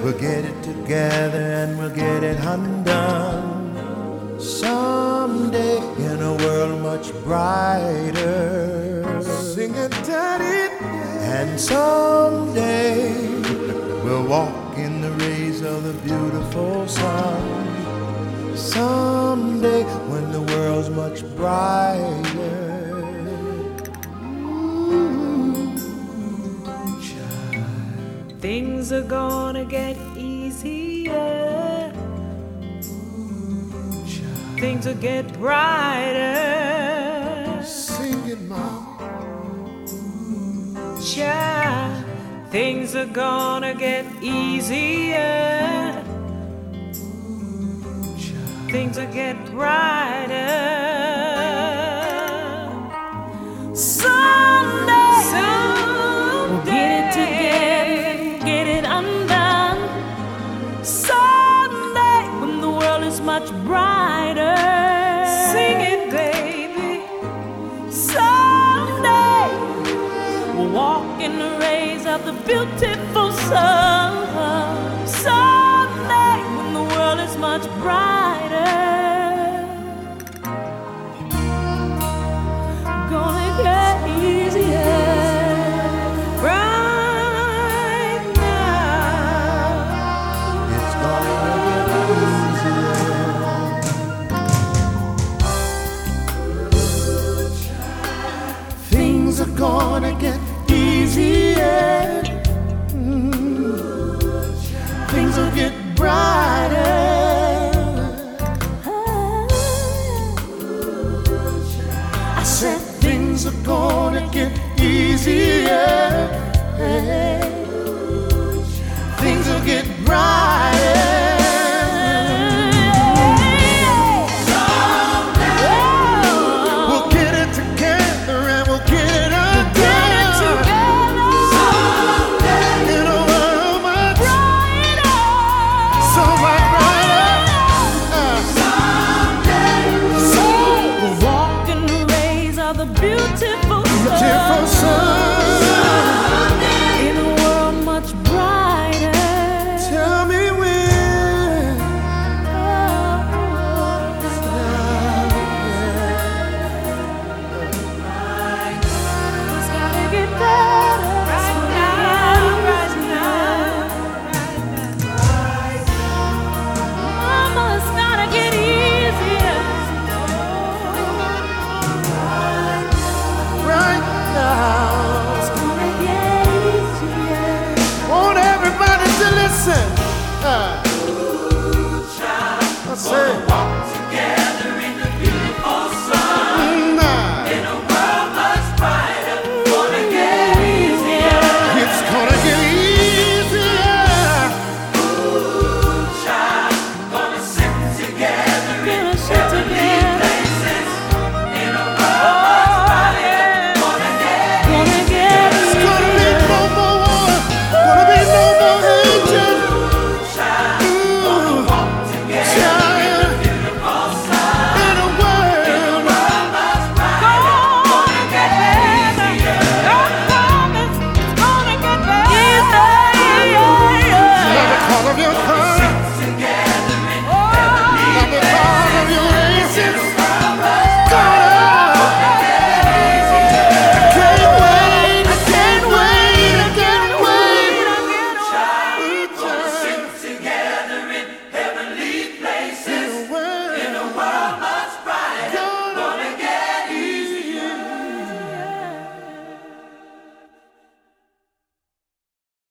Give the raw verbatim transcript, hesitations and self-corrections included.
We'll get it together and we'll get it undone. Someday in a world much brighter. Sing it, Daddy. And someday we'll walk in the rays of the beautiful sun. Someday when the world's much brighter. Things are gonna get easier. Things will get brighter. Sing it, Mom. Child, things are gonna get easier. Things will get brighter. Someday, Someday we'll get it together, get it undone. Someday, when the world is much brighter. Sing it, baby. Someday, we'll walk in the rays of the beautiful sun. Someday, when the world is much brighter. Gonna get easier right now. It's gonna get easier. Things are gonna get easier. Mm. Things will get brighter. I said things are gonna get easier. Things will get brighter. We'll get it together and we'll get it undone. In a world much brighter. So much brighter. We'll walk in the rays of the beautiful Beautiful sun. in a world much brighter. Tell me when. It's gotta get better right now, right now. Mama, it's gotta get easier. Right now. It's gonna get easier. Want everybody to listen. Uh, I say.